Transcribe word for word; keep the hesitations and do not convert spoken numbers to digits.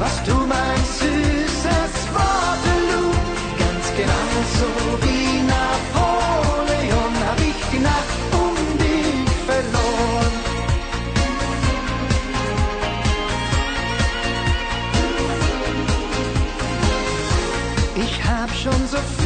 warst du mein süßes Waterloo. Ganz genauso wie Napoleon hab ich die Nacht um dich verloren. Ich hab schon so viel